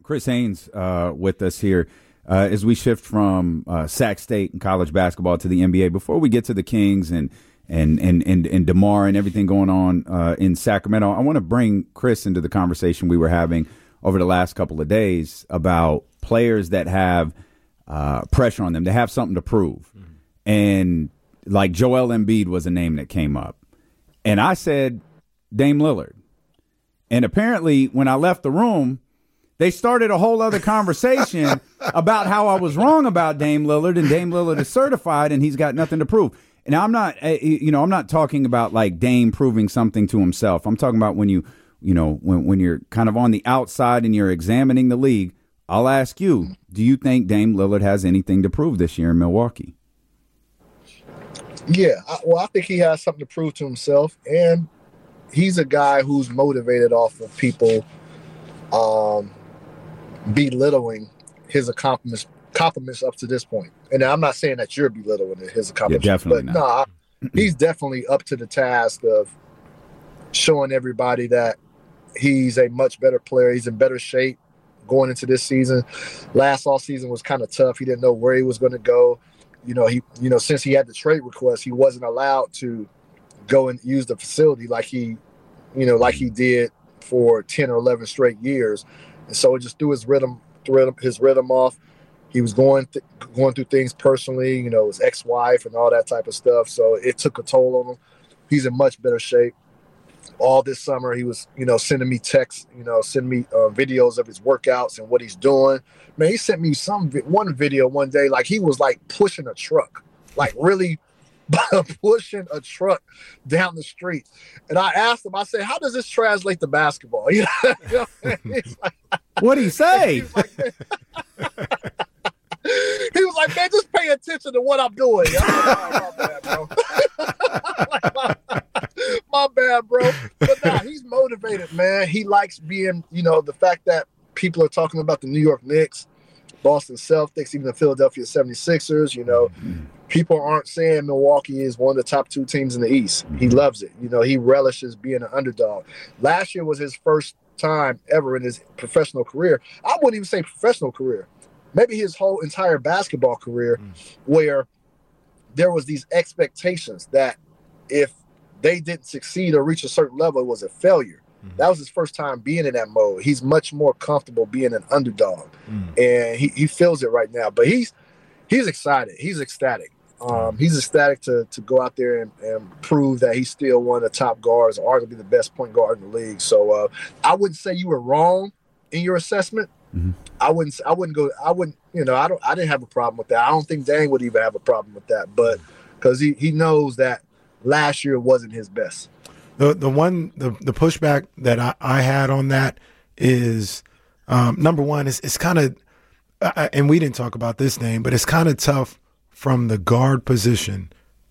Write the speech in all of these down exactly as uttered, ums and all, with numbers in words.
Chris Haynes uh, with us here uh, as we shift from uh, Sac State and college basketball to the N B A. Before we get to the Kings and and and and, and DeMar and everything going on uh, in Sacramento, I want to bring Chris into the conversation we were having over the last couple of days about players that have uh, pressure on them. They have something to prove. Mm-hmm. And like Joel Embiid was a name that came up. And I said Dame Lillard. And apparently when I left the room, they started a whole other conversation about how I was wrong about Dame Lillard, and Dame Lillard is certified and he's got nothing to prove. And I'm not, you know, I'm not talking about like Dame proving something to himself. I'm talking about when you, you know, when, when you're kind of on the outside and you're examining the league. I'll ask you, do you think Dame Lillard has anything to prove this year in Milwaukee? Yeah, I, well, I think he has something to prove to himself, and he's a guy who's motivated off of people um, belittling his accomplishments, compliments up to this point. And I'm not saying that you're belittling his accomplishments, yeah, definitely but not. nah, he's definitely up to the task of showing everybody that he's a much better player. He's in better shape going into this season. Last all season was kind of tough. He didn't know where he was going to go. You know, he, you know, since he had the trade request, he wasn't allowed to go and use the facility like he, you know, like he did for ten or eleven straight years. And so it just threw his rhythm, threw his rhythm off. He was going th- going through things personally, you know, his ex-wife and all that type of stuff. So it took a toll on him. He's in much better shape. All this summer, he was, you know, sending me texts, you know, sending me uh, videos of his workouts and what he's doing. Man, he sent me some one video one day, like he was like pushing a truck, like really pushing a truck down the street. And I asked him, I said, "How does this translate to basketball?" You know, you know like, what'd he say? He was, like, he was like, "Man, just pay attention to what I'm doing." I'm like, oh, my bad, bro. like, my bad, bro. But nah, he's motivated, man. He likes being, you know, the fact that people are talking about the New York Knicks, Boston Celtics, even the Philadelphia seventy-sixers, you know, mm-hmm. people aren't saying Milwaukee is one of the top two teams in the East. Mm-hmm. He loves it. You know, he relishes being an underdog. Last year was his first time ever in his professional career. I wouldn't even say professional career. Maybe his whole entire basketball career mm-hmm. where there was these expectations that if they didn't succeed or reach a certain level, it was a failure. Mm-hmm. That was his first time being in that mode. He's much more comfortable being an underdog, mm-hmm. and he, he feels it right now. But he's he's excited. He's ecstatic. Um, he's ecstatic to to go out there and, and prove that he's still one of the top guards, arguably the best point guard in the league. So uh, I wouldn't say you were wrong in your assessment. Mm-hmm. I wouldn't. I wouldn't go. I wouldn't. You know. I don't. I didn't have a problem with that. I don't think Dang would even have a problem with that. But because he he knows that last year wasn't his best. The the one the, the pushback that I, I had on that is um, number one is it's kind of uh, and we didn't talk about this name, but it's kind of tough from the guard position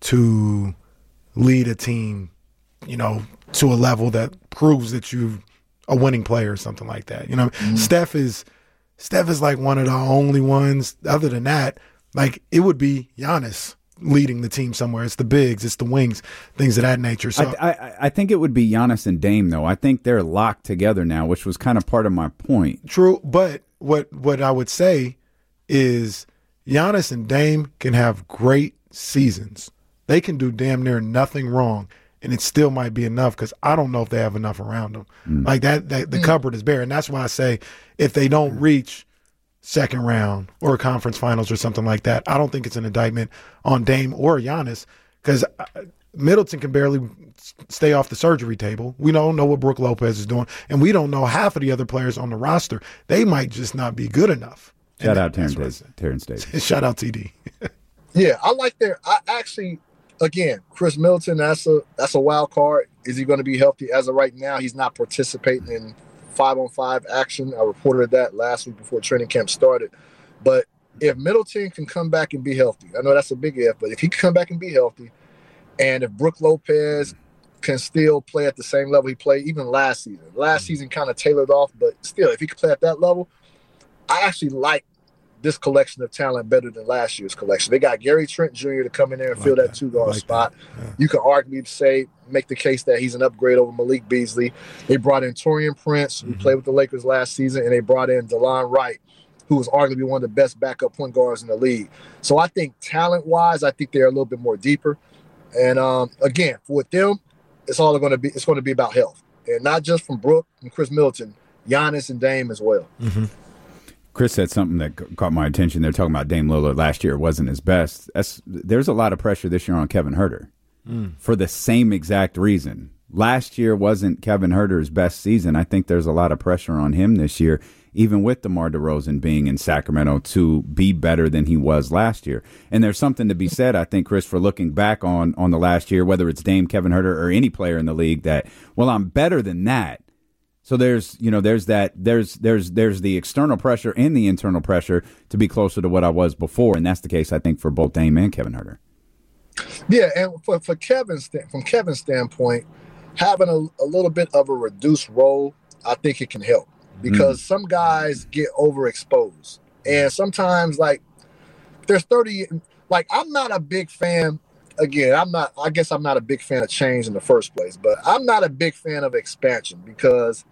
to lead a team, you know, to a level that proves that you a winning player or something like that. You know, mm-hmm. Steph is Steph is like one of the only ones. Other than that, like it would be Giannis leading the team somewhere. It's the bigs, it's the wings, things of that nature. So I, I, I think it would be Giannis and Dame, though. I think they're locked together now, which was kind of part of my point. True, but what what I would say is Giannis and Dame can have great seasons. They can do damn near nothing wrong, and it still might be enough because I don't know if they have enough around them. Mm. Like that, that the mm. cupboard is bare, and that's why I say if they don't reach second round or conference finals or something like that, I don't think it's an indictment on Dame or Giannis because Middleton can barely stay off the surgery table. We don't know what Brook Lopez is doing, and we don't know half of the other players on the roster. They might just not be good enough. Shout out Terrence, Terrence Davis. Shout out T D. Yeah, I like their. I actually, again, Chris Middleton. That's a that's a wild card. Is he going to be healthy? As of right now, he's not participating in five-on-five action. I reported that last week before training camp started. But if Middleton can come back and be healthy, I know that's a big if, but if he can come back and be healthy, and if Brook Lopez can still play at the same level he played even last season. Last season kind of tailored off, but still, if he can play at that level, I actually like this collection of talent better than last year's collection. They got Gary Trent Junior to come in there and like fill that, that. two guard like spot. Yeah. You can arguably say, make the case that he's an upgrade over Malik Beasley. They brought in Taurean Prince, who mm-hmm. played with the Lakers last season, and they brought in DeLon Wright, who was arguably one of the best backup point guards in the league. So I think talent-wise, I think they're a little bit more deeper. And um, again, with them, it's all going to be. It's going to be about health, and not just from Brooke and Chris Middleton, Giannis and Dame as well. Mm-hmm. Chris said something that c- caught my attention. They're talking about Dame Lillard last year wasn't his best. That's, there's a lot of pressure this year on Kevin Huerter mm. for the same exact reason. Last year wasn't Kevin Huerter's best season. I think there's a lot of pressure on him this year, even with DeMar DeRozan being in Sacramento, to be better than he was last year. And there's something to be said, I think, Chris, for looking back on, on the last year, whether it's Dame, Kevin Huerter, or any player in the league, that, well, I'm better than that. So there's, you know, there's that, there's, there's, there's the external pressure and the internal pressure to be closer to what I was before, and that's the case, I think, for both Dame and Kevin Huerter. Yeah, and for for Kevin's from Kevin's standpoint, having a, a little bit of a reduced role, I think it can help because mm. some guys get overexposed, and sometimes like there's thirty. Like I'm not a big fan. Again, I'm not. I guess I'm not a big fan of change in the first place, but I'm not a big fan of expansion because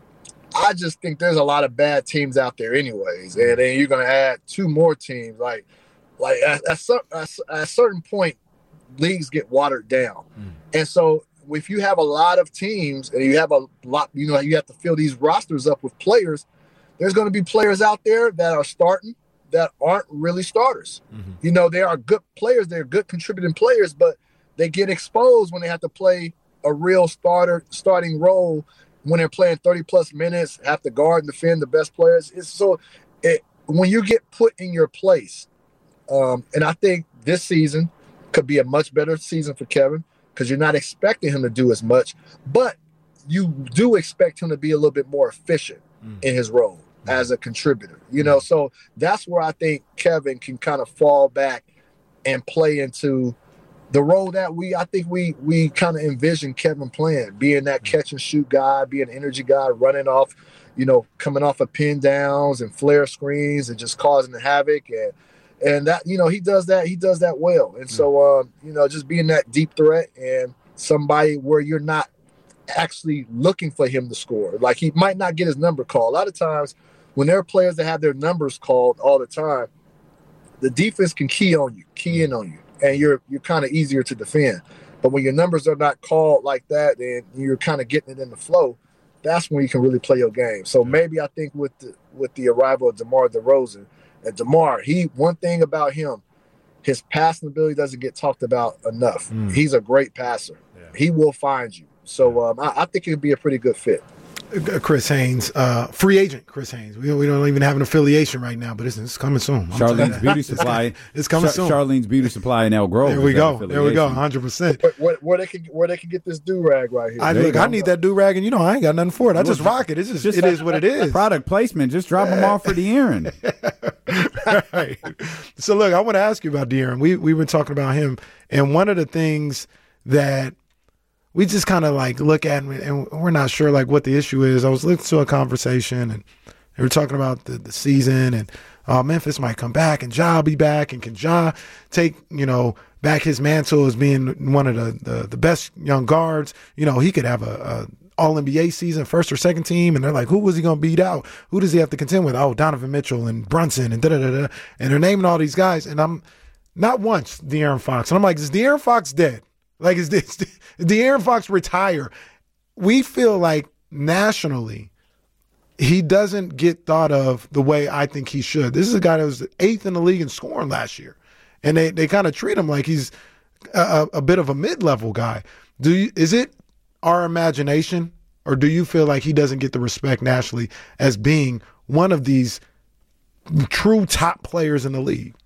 I just think there's a lot of bad teams out there anyways. And then you're going to add two more teams. Like, like at, at, at a certain point, leagues get watered down. Mm. And so if you have a lot of teams and you have a lot, you know, you have to fill these rosters up with players, there's going to be players out there that are starting that aren't really starters. Mm-hmm. You know, they are good players. They're good contributing players, but they get exposed when they have to play a real starter starting role when they're playing thirty plus minutes, have to guard and defend the best players. It's so it, when you get put in your place, um, and I think this season could be a much better season for Kevin because you're not expecting him to do as much, but you do expect him to be a little bit more efficient mm. in his role mm. as a contributor, you know? So that's where I think Kevin can kind of fall back and play into the role that we, I think we we kind of envision Kevin playing, being that catch and shoot guy, being an energy guy, running off, you know, coming off of pin downs and flare screens and just causing the havoc. And and that, you know, he does that, he does that well. And so, um, you know, just being that deep threat and somebody where you're not actually looking for him to score. Like he might not get his number called. A lot of times when there are players that have their numbers called all the time, the defense can key on you, key in on you. And you're you're kind of easier to defend. But when your numbers are not called like that and you're kind of getting it in the flow, that's when you can really play your game. So maybe I think with the with the arrival of DeMar DeRozan, and DeMar, he one thing about him, his passing ability doesn't get talked about enough. Mm. He's a great passer. Yeah. He will find you. So um, I, I think it would be a pretty good fit. Chris Haynes, uh, free agent Chris Haynes. We don't, we don't even have an affiliation right now, but it's, it's coming soon. I'm Charlene's Beauty Supply. It's coming Char- soon. Charlene's Beauty Supply in El Grove. There we go. There we go. one hundred percent. Where, where, where they can where they can get this do rag right here. I look. I need that do rag, and you know I ain't got nothing for it. I just rock it. It's just, just it is what it is. Product placement. Just drop them off for De'Aaron. Right. So look, I want to ask you about De'Aaron. We we were talking about him, and one of the things that we just kind of like look at, and we're not sure like what the issue is. I was listening to a conversation, and they were talking about the, the season, and uh, Memphis might come back, and Ja be back, and can Ja take you know back his mantle as being one of the the, the best young guards? You know, he could have a, a All N B A season, first or second team, and they're like, who was he going to beat out? Who does he have to contend with? Oh, Donovan Mitchell and Brunson and da da da da, and they're naming all these guys, and I'm not once De'Aaron Fox, and I'm like, is De'Aaron Fox dead? Like, is this De'Aaron Fox retire? We feel like nationally, he doesn't get thought of the way I think he should. This is a guy that was eighth in the league in scoring last year, and they, they kind of treat him like he's a, a bit of a mid-level guy. Do you, is it our imagination, or do you feel like he doesn't get the respect nationally as being one of these true top players in the league?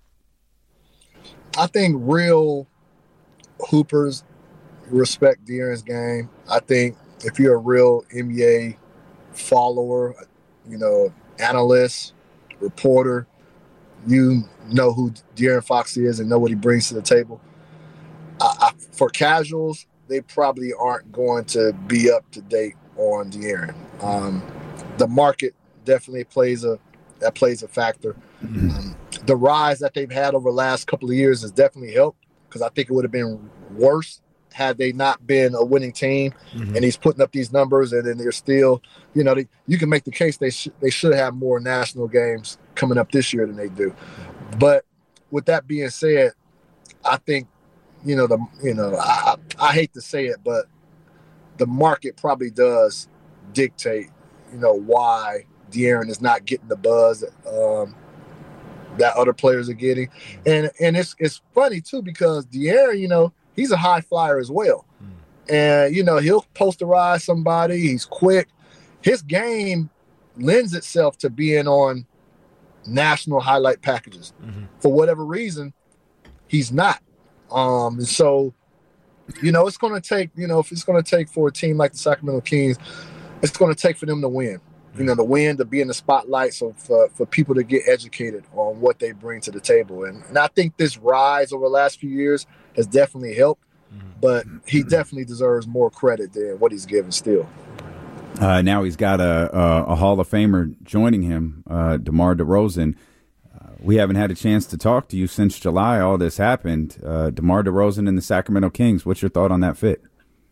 I think real hoopers respect De'Aaron's game. I think if you're a real N B A follower, you know, analyst, reporter, you know who De'Aaron Fox is and know what he brings to the table. I, I, for casuals, they probably aren't going to be up to date on De'Aaron. Um, the market definitely plays a, that plays a factor. Mm-hmm. Um, the rise that they've had over the last couple of years has definitely helped, because I think it would have been worse had they not been a winning team. Mm-hmm. And he's putting up these numbers, and then they're still, you know, they, you can make the case they sh- they should have more national games coming up this year than they do. But with that being said, I think, you know, the you know, I, I hate to say it, but the market probably does dictate, you know, why De'Aaron is not getting the buzz um, that other players are getting. And and it's it's funny too, because De'Aaron, you know, he's a high flyer as well. Mm. And, you know, he'll posterize somebody. He's quick. His game lends itself to being on national highlight packages. Mm-hmm. For whatever reason, he's not. Um, and so, you know, it's going to take, you know, if it's going to take for a team like the Sacramento Kings, it's going to take for them to win. You know, to win, to be in the spotlight, so for, for people to get educated on what they bring to the table. And, and I think this rise over the last few years has definitely helped, but he definitely deserves more credit than what he's given still. Uh, now he's got a, a, a Hall of Famer joining him, uh, DeMar DeRozan. Uh, we haven't had a chance to talk to you since July. All this happened. Uh, DeMar DeRozan and the Sacramento Kings. What's your thought on that fit?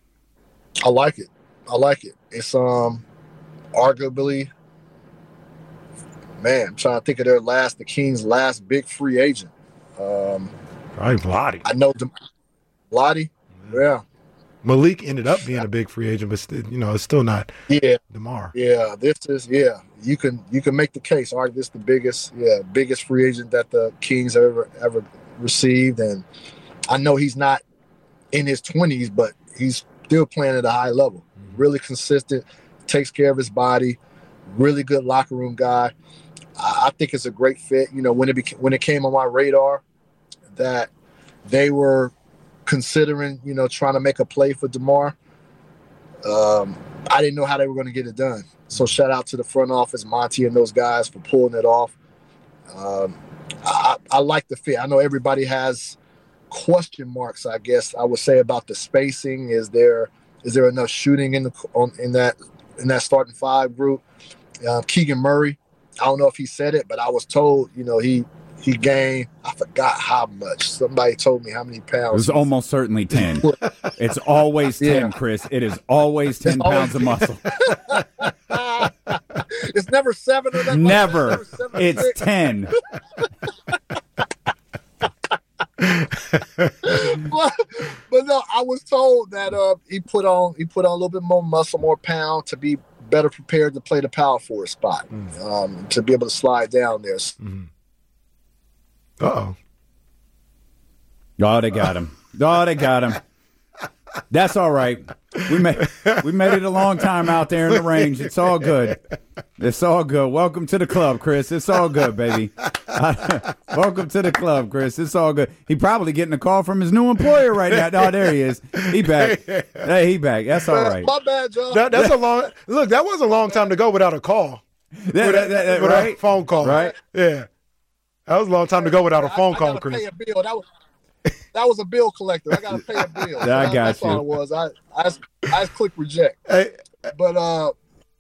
I like it. I like it. It's um arguably, man, I'm trying to think of their last, the Kings' last big free agent. Um, Probably Vlade. I know De- Vlade. Yeah. yeah. Malik ended up being a big free agent, but still, you know, it's still not. Yeah. DeMar. Yeah. This is yeah. You can you can make the case. All right, this is the biggest yeah biggest free agent that the Kings have ever ever received, and I know he's not in his twenties, but he's still playing at a high level. Mm-hmm. Really consistent. Takes care of his body. Really good locker room guy. I, I think it's a great fit. You know, when it beca- when it came on my radar that they were considering, you know, trying to make a play for DeMar, um, I didn't know how they were going to get it done. So shout out to the front office, Monty and those guys, for pulling it off. Um, I, I like the fit. I know everybody has question marks, I guess I would say, about the spacing. Is there is there enough shooting in the on, in that in that starting five group? Uh, Keegan Murray, I don't know if he said it, but I was told, you know, he he gained, I forgot how much. Somebody told me how many pounds. It was almost certainly ten. It's always ten, yeah. Chris. It is always ten it's pounds always- of muscle. It's never seven or that. Never. Never seven it's six. ten. but, but no, I was told that uh, he put on he put on a little bit more muscle, more pound, to be better prepared to play the power forward spot, mm. um, to be able to slide down there. Mm-hmm. Uh-oh. Oh, they got him. Oh, they got him. That's all right. We made we made it a long time out there in the range. It's all good. It's all good. Welcome to the club, Chris. It's all good, baby. Welcome to the club, Chris. It's all good. He probably getting a call from his new employer right now. Oh, there he is. He back. Hey, he back. That's all right. My bad, John. That, that's a long look. That was a long time to go without a call. That, that, that, that, without right? a phone call. Right. Yeah. That was a long time to go without a phone I, I call, gotta Chris. Pay a bill. That was that was a bill collector. I gotta pay a bill. Yeah, I got That's you. all it was. I I just, I just click reject. Hey. But uh,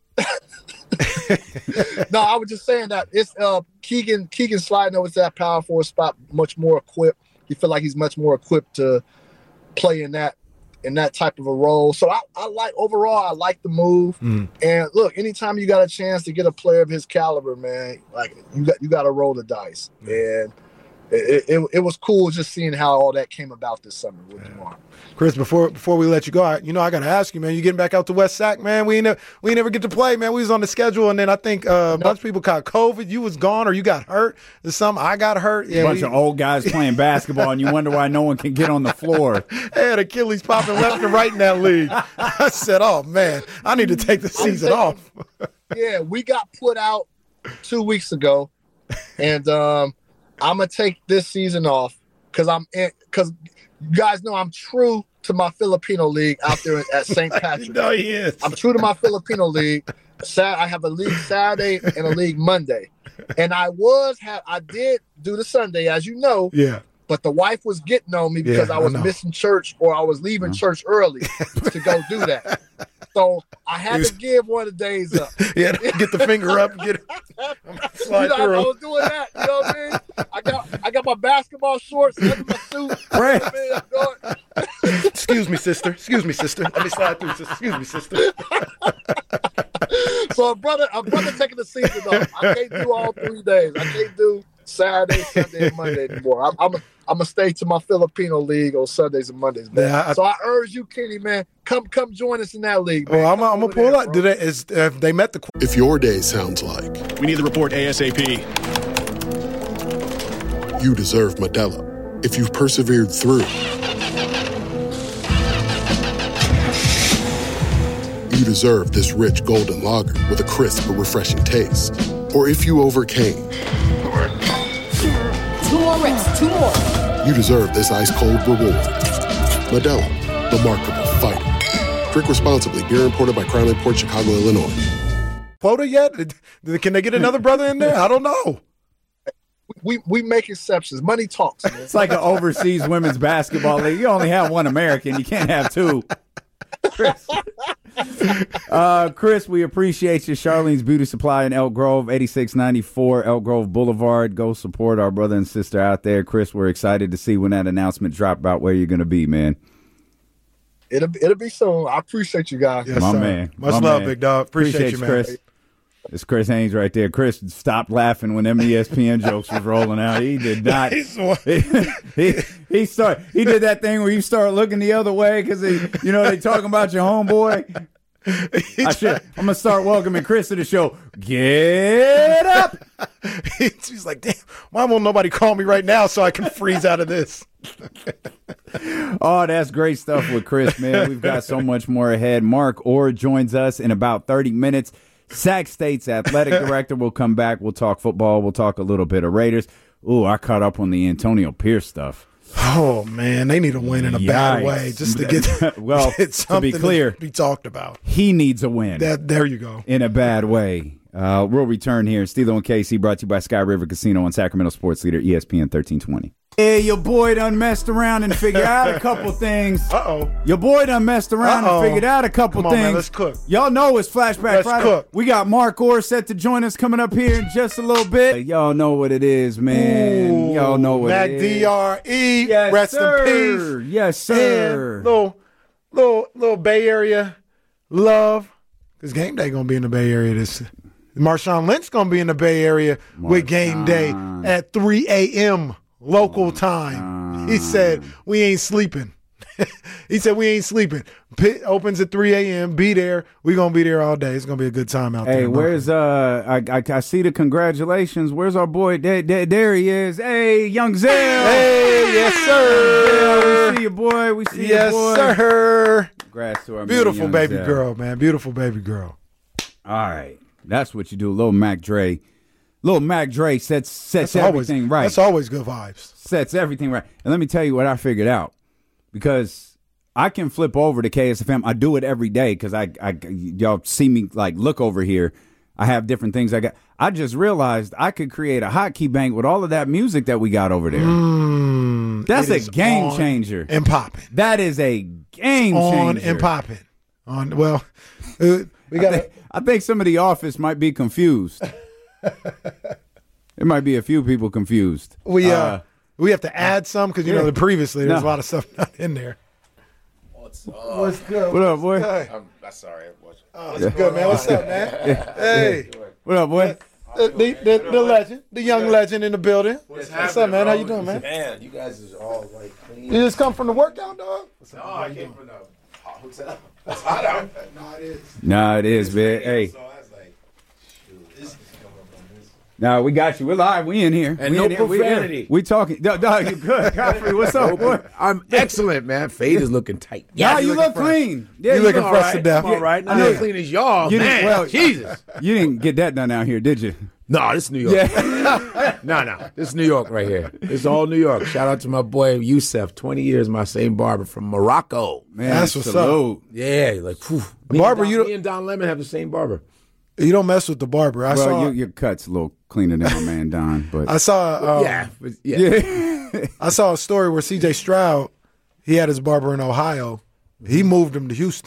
no, I was just saying that it's uh Keegan Keegan sliding over to that power forward spot, much more equipped. You feel like he's much more equipped to play in that in that type of a role. So I, I like overall, I like the move. Mm. And look, anytime you got a chance to get a player of his caliber, man, like you got you got to roll the dice. Mm. And it, it it was cool just seeing how all that came about this summer with yeah. DeMar. Chris, before before we let you go, I, you know I got to ask you, man. You getting back out to West Sac, man? We never we never get to play, man. We was on the schedule, and then I think uh, a nope. bunch of people caught COVID. You was gone, or you got hurt. There's some I got hurt. Yeah, a bunch we, of old guys playing basketball, and you wonder why no one can get on the floor. They had Achilles popping left and right in that league. I said, "Oh man, I need to take the season off." Yeah, we got put out two weeks ago, and um, I'm gonna take this season off because I'm because you guys know I'm true to my Filipino league out there at Saint Patrick. No, he is. I'm true to my Filipino league. I have a league Saturday and a league Monday, and I was have I did do the Sunday, as you know. Yeah. But the wife was getting on me because yeah, I was I missing church or I was leaving church early to go do that. So I had to give one of the days up. Yeah, get the finger up, get it. Slide You know, I, through. I was doing that. You know what I mean? I got I got my basketball shorts under my suit. You know what I mean? I'm going- Excuse me, sister. Excuse me, sister. Let me slide through, sister. Excuse me, sister. So a brother, a brother taking the season off. I can't do all three days. I can't do Saturday, Sunday, and Monday anymore. I'm I'm I'm gonna stay to my Filipino league on Sundays and Mondays, man. Yeah, I- so I urge you, Kenny, man, come come join us in that league, man. Well, I'm, Come I'm gonna over pull there, up. bro. Do they? Is if they met the? If your day sounds like We need the report ASAP. you deserve Modelo, if you've persevered through, you deserve this rich golden lager with a crisp but refreshing taste. Or if you overcame, Two more reps, two more. you deserve this ice cold reward. Modelo, the Markable Fighter. Drink responsibly. Beer imported by Crown Port Chicago, Illinois. Quota yet? Can they get another brother in there? I don't know. We we make exceptions. Money talks, man. It's like an overseas women's basketball league. You only have one American. You can't have two. Chris. Uh, Chris, we appreciate you. Charlene's Beauty Supply in Elk Grove, eighty-six ninety-four Elk Grove Boulevard. Go support our brother and sister out there. Chris, we're excited to see when that announcement drop about where you're going to be, man. It'll it'll be soon. I appreciate you guys. Yes, My sir. man. Much My love, man. big dog. Appreciate, you, man. Chris. It's Chris Haynes right there. Chris stopped laughing when them E S P N jokes was rolling out. He did not. He's the one- he, he, he start. He did that thing where you start looking the other way because you know they talking about your homeboy. I should, I'm gonna start welcoming Chris to the show. Get up. He's like, damn, why won't nobody call me right now so I can freeze out of this? Oh, that's great stuff with Chris, man. We've got so much more ahead. Mark Orr joins us in about thirty minutes. Sac State's athletic director will come back. We'll talk football. We'll talk a little bit of Raiders. Ooh, I caught up on the Antonio Pierce stuff. Oh man, they need a win in a bad Yikes. way just to get Well, get to something be clear, be talked about. He needs a win. That there you go. In a bad way. Uh, we'll return here. Steelo and K C brought to you by Sky River Casino on Sacramento Sports Leader E S P N thirteen twenty. Hey, your boy done messed around and figured out a couple things. Uh-oh. Your boy done messed around Uh-oh. and figured out a couple Come on, things. man, let's cook. Y'all know it's Flashback Let's Friday. cook. We got Mark Orr set to join us coming up here in just a little bit. Y'all know what it is, man. Ooh, Y'all know what Mac it is. D R E, Yes, rest sir. in peace. Yes, sir. And little, little, little Bay Area love. Because game day gonna be in the Bay Area. This Marshawn Lynch gonna be in the Bay Area with game day at three a.m. local time. He said we ain't sleeping. He said we ain't sleeping. Pit opens at three a.m. Be there. We gonna be there all day. It's gonna be a good time out there. Hey, in where's uh? I, I I see the congratulations. Where's our boy? There, there, there he is. Hey, young Zell. Hey, yes, sir. Yeah, we see you, boy. We see Yes, you, boy. sir. Congrats to our man, Beautiful young baby Zell. girl, man. Beautiful baby girl. All right, that's what you do. Little Mac Dre, little Mac Dre sets sets That's always everything right. That's always good vibes. Sets everything right. And let me tell you what I figured out, because I can flip over to K S F M. I do it every day because I, I, y'all see me like look over here. I have different things I got. I just realized I could create a hotkey bank with all of that music that we got over there. Mm, That's it a is game on changer. and popping. That is a game On changer. and popping. On well, uh, we got. I think, I think some of the office might be confused. There might be a few people confused. We uh, Uh, we have to add some because you yeah. know previously there's No. a lot of stuff not in there. What's up? What's good? What up, boy? Hey. I'm, I'm sorry. What's, Oh, what's good, man? What's up, man? Hey, What up, boy? the, the, the, the legend, the young legend in the building. What's, up, man? How you doing, man? Man, you guys is all like clean. You just come from the workout, dog? No, I came from the hot hotel. It's hot out. No, it is. Nah, it is, man. Hey, So I was like, shoot, this is coming up on this. nah, we got you. We're live. We in here. And we no in here. We, profanity. we talking. Dog, dog, you good? Godfrey, what's up, boy? I'm excellent, man. Fade is looking tight. Yeah, you you looking look fresh. clean. Yeah, You looking all fresh right. to death. I'm all right. Not Yeah. as clean as y'all, You man. didn't- well, Jesus. You didn't get that done out here, did you? No, this is New York. Yeah. No, no. This is New York right here. It's all New York. Shout out to my boy Youssef. twenty years, my same barber from Morocco. Man, That's what's up. salute. Yeah, like, phew. The Me and barber, Don- you don't- me and Don Lemon have the same barber. You don't mess with the barber. I Well, saw. you, your cut's a little cleaner than my man Don, but I saw. Um, yeah. but- yeah. yeah. I saw a story where C J Stroud, he had his barber in Ohio. He moved him to Houston.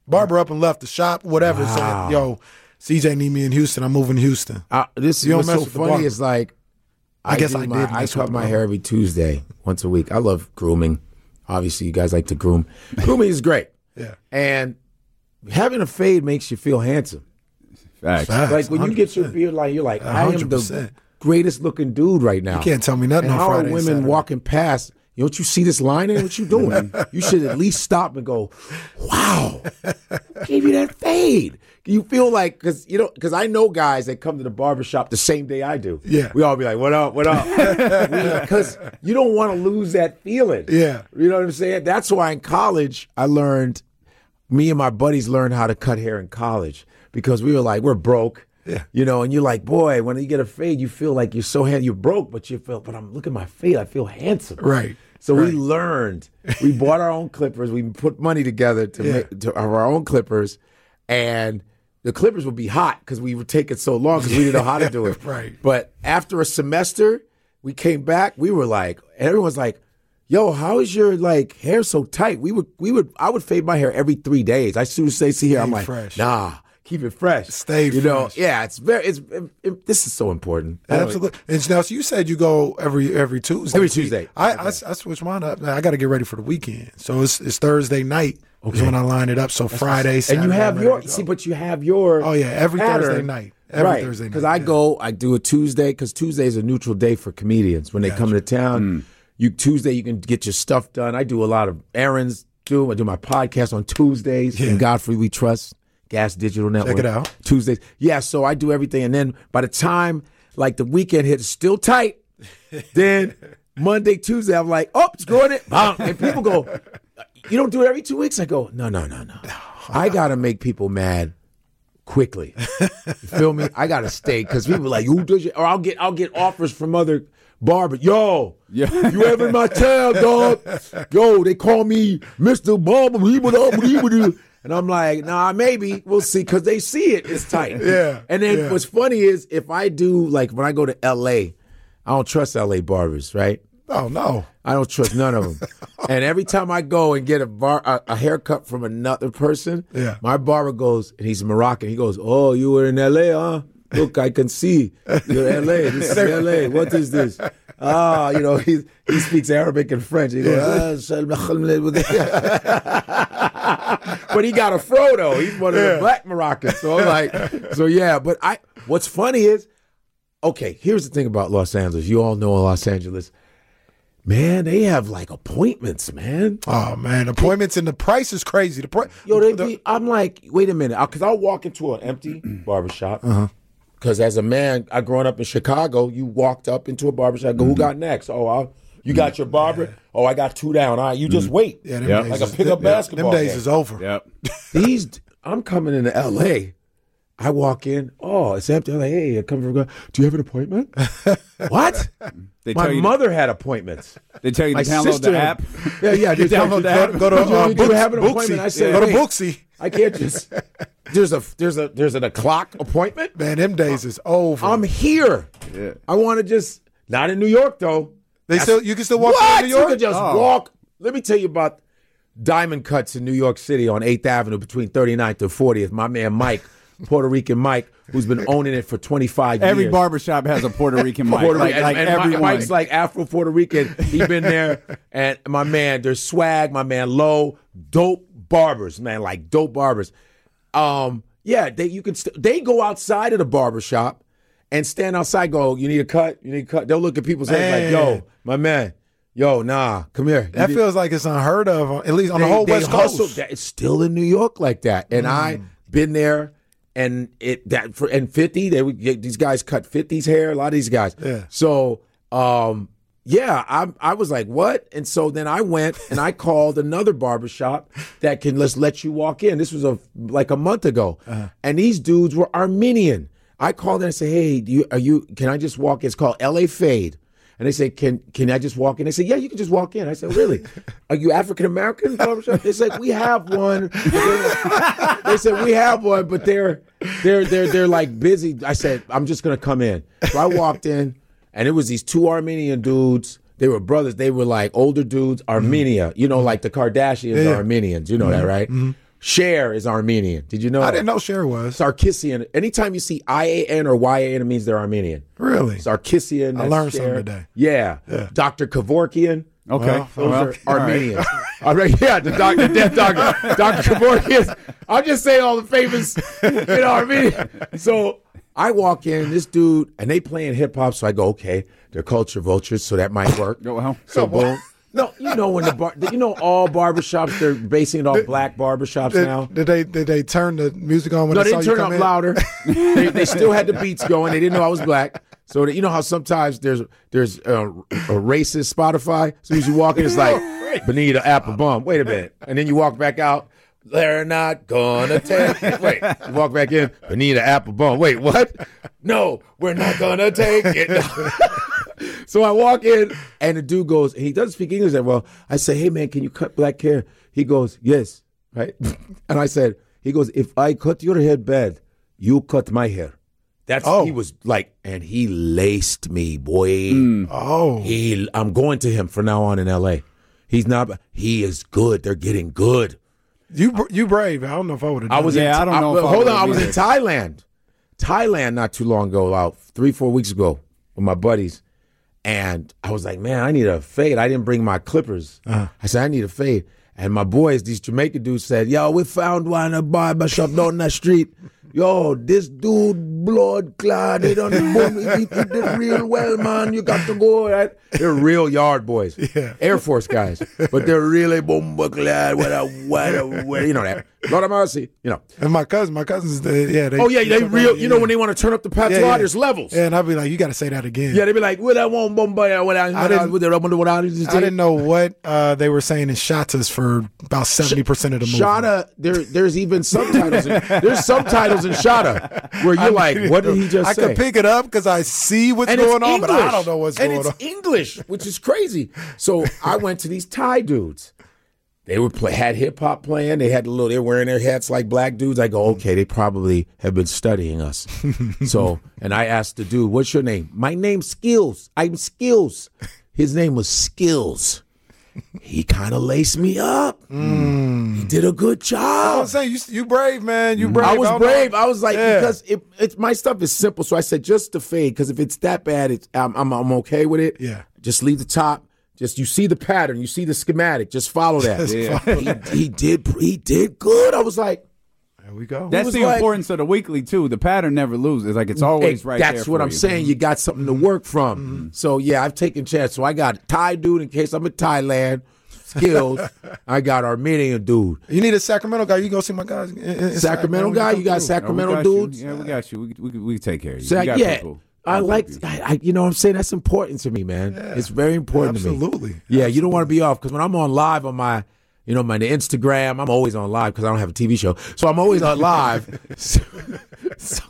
Barber up and left the shop, whatever. Wow. Said, yo, C J need me in Houston. I'm moving to Houston. I, this You don't what's mess so with the funny barber. is like, I guess do I my, did I mess cut with the my barber. hair every Tuesday, once a week. I love grooming. Obviously, you guys like to groom. Grooming is great. Yeah. And having a fade makes you feel handsome. Facts. Facts, Like when you get your one hundred percent. beard, like you're like, one I am hundred the percent. greatest looking dude right now. You can't tell me nothing And on how Friday are and women Saturday. walking past? You don't you see this line in? What you doing? You should at least stop and go, wow, who gave you that fade? You feel like, because you know, because I know guys that come to the barbershop the same day I do. Yeah. We all be like, what up, what up? Because you don't want to lose that feeling. Yeah. You know what I'm saying? That's why in college I learned, me and my buddies learned how to cut hair in college because we were like, we're broke. Yeah. You know, and you're like, boy, when you get a fade, you feel like you're so handsome. You're broke, but you feel, but I'm look at my fade, I feel handsome. Right. So we right. learned. We bought our own clippers. We put money together to Yeah. make to have our own clippers, and the clippers would be hot because we would take it so long because we didn't know how to do it. Right. But after a semester, we came back. We were like, everyone's like, "Yo, how is your like hair so tight?" We would, we would, I would fade my hair every three days. I soon say, "See here," I'm Stay like, fresh. "Nah, keep it fresh." Stay you know, fresh. yeah, it's very, it's it, it- this is so important. Absolutely. And now, so you said you go every every Tuesday. Every Tuesday. I, I, I switch mine up. I got to get ready for the weekend. So it's, it's Thursday night is when I line it up. So Friday, And Saturday, you have I'm your ready to go. see, but you have your Oh, yeah, every pattern. Thursday night. Every right. Thursday night, Because I yeah. go, I do a Tuesday because Tuesday is a neutral day for comedians when they come to town. You Tuesday you can get your stuff done. I do a lot of errands. Do I do my podcast on Tuesdays? Yeah. In Godfrey We Trust, Gas Digital Network. it out. Tuesdays, yeah. So I do everything, and then by the time like the weekend hits, still tight. Then Monday, Tuesday, I'm like, oh, it's going it. Bang. And people go, you don't do it every two weeks? I go, no, no, no, no. I got to make people mad quickly. You feel me? I got to stay because people are like, who does it? Or I'll get, I'll get offers from other barbers. Yo, Yeah. you ever in my town, dog? Yo, they call me Mister Barber. And I'm like, nah, maybe. We'll see because they see it. It's tight. Yeah, And then yeah. what's funny is if I do, like when I go to L A, I don't trust L A barbers, right? Oh, no. I don't trust none of them. And every time I go and get a bar a, a haircut from another person, Yeah. my barber goes, and he's Moroccan. He goes, "Oh, you were in L A, huh? Look, I can see you're L A. This is L A. What is this? Ah, you know, he he speaks Arabic and French. He goes, ah, but he got a fro though. He's one of the black Moroccans. So I'm like, so yeah. But I, what's funny is, okay, here's the thing about Los Angeles. You all know Los Angeles. Man, they have like appointments, man. Oh, man. Appointments and the price is crazy. The price. Yo, they the, be, I'm like, wait a minute, because I'll walk into an empty barbershop. Because as a man, I growing up in Chicago, you walked up into a barbershop. Go, who got next? Oh, I'll, you got your barber. Oh, I got two down. All right, you just wait. yeah, them Yep. days Like a is- pickup them- basketball Them days game. is over. Yep. These, I'm coming into L A. I walk in. Oh, it's empty. I'm like, hey, I come from. Do you have an appointment? What? They My tell you mother had appointments. They tell you My to download sister- the app. Yeah, yeah. You just download the app. Go to, Do uh, you- do you Books- have an Booksy. appointment? I said, Go to wait. Booksy. I can't just. There's a there's a there's an o'clock appointment. Man, them days is over. I'm here. Yeah. I want to just not in New York though. they still, you can still walk What? in New York? You can just Oh. walk. Let me tell you about diamond cuts in New York City on eighth Avenue between thirty-ninth and fortieth. My man Mike, Puerto Rican Mike, who's been owning it for twenty-five Every years. barbershop has a Puerto Rican mic. Puerto like Rican, like and, and everyone. Mike's like Afro Puerto Rican. He been there, and my man, there's swag. My man, Low, dope barbers, man, like dope barbers. Um, yeah, they you can st- they go outside of the barbershop and stand outside. Go, you need a cut? You need a cut? They'll look at people's heads like, Man. yo, my man, yo, nah, come here. That You feels like it's unheard of, uh, at least on the whole West hustle. Coast. That, it's still in New York like that, and I Mm. been there, and it that for and fifty. They would get, these guys cut fifty's hair. A lot of these guys. Yeah. So, um, yeah, I I was like, what? And so then I went and I called another barbershop that can let's let you walk in. This was a like a month ago, Uh-huh. and these dudes were Armenian. I called and I said, hey, do you are you? Can I just walk in? It's called L A Fade. And they said, can can I just walk in? They said, yeah, you can just walk in. I said, really? Are you African American barbershop? They said, we have one. They said, we have one, but they're they're they're they're like busy. I said, I'm just gonna come in. So I walked in, and it was these two Armenian dudes. They were brothers. They were like older dudes, Armenia. You know, like the Kardashians Yeah. are Armenians. You know that, right? Cher is Armenian. Did you know I that? didn't know Cher was. Sarkissian. Anytime you see I A N or Y A N, it means they're Armenian. Really? Sarkissian. I learned Cher. something today. Yeah. Yeah. Doctor Kevorkian. Okay. Well, Those Well, are all right. Armenians. All right, yeah, the doctor, death doctor, Doctor Kevorkian. I'm just saying all the famous, you know, Armenian. So I walk in, this dude, and they playing hip hop. So I go, okay, they're culture vultures, so that might work. Go, well, So boom. No, you know when the bar, you know all barbershops, they're basing it off black barbershops Did, now. did they did they turn the music on when No, they they saw didn't you turn come up in? louder. they, they still had the beats going. They didn't know I was black. So that, you know how sometimes there's there's a, a racist Spotify. As soon as you walk in, it's like Benita Applebum. Wait a minute, and then you walk back out. They're not gonna take it. Wait, you walk back in. Benita Applebum. Wait, what? No, we're not gonna take it. So I walk in, and the dude goes, and he doesn't speak English that well. I say, hey, man, can you cut black hair? He goes, yes, right? And I said, he goes, if I cut your hair bad, you cut my hair. That's, Oh. he was like, and he laced me, boy. Oh, He, I'm going to him from now on in L A. He's not, he is good. They're getting good. you br- you brave. I don't know if I would have. I was Yeah, in, I don't know if I hold on, would've I was in either. Thailand. Thailand not too long ago, about three, four weeks ago with my buddies. And I was like, man, I need a fade. I didn't bring my clippers. Uh-huh. I said, I need a fade. And my boys, these Jamaican dudes said, yo, we found one at a barber shop down the street. Yo, this dude, blood clot, they done he, he, he did real well, man. You got to go. Right? They're real yard boys, Yeah. Air Force guys, but they're really bomba clad with a what a you know that. Lord of mercy, you know. And my cousin, my cousins, they, yeah. They, Oh yeah, they took real. out- You know when they want to turn up the patois, Yeah, yeah. there's levels. Yeah, and I'd be like, you got to say that again. Yeah, they be like, "What I want, bomba, what I I didn't- what I what I I didn't know what uh, they were saying in Shatas for about seventy percent of the movie. Shada, there, there's even subtitles. In, there's subtitles in Shada where you're like, what did he just I say? could pick it up because I see what's and going it's on, English. but I don't know what's and going it's on. English, which is crazy. So I went to these Thai dudes. They were play, had hip hop playing. They had a little. They were wearing their hats like black dudes. I go, okay, they probably have been studying us. So, and I asked the dude, "What's your name?" My name's Skills. I'm Skills. His name was Skills. He kind of laced me up. He did a good I job. was saying, you, you brave, man. You brave. I was don't know. brave. I was like, Yeah. because it, it's my stuff is simple. So I said, just the fade. Because if it's that bad, it's, I'm, I'm I'm okay with it. Yeah. Just leave the top. Just you see the pattern. You see the schematic. Just follow that. Just Yeah. follow he, he did. He did good. I was like, There we go. That's was the like- importance of the weekly too. The pattern never loses. Like it's always hey, right there. that's what for I'm you. saying. You got something to work from. So yeah, I've taken chance. So I got Thai dude in case I'm in Thailand. Skills. I got Armenian dude. You need a Sacramento guy. You go see my guys. in- in- in Sacramento when guy. come You got through. Sacramento Oh, we got you. dudes. Yeah, we got you. We we, we take care of you. Sac- we got yeah, people. I We'll like, help you. I, I, you know what I'm saying? That's important to me, man. It's very important to me. Absolutely. Yeah, you don't want to be off because when I'm on live on my, you know, my Instagram, I'm always on live because I don't have a T V show. So I'm always on live. So- so-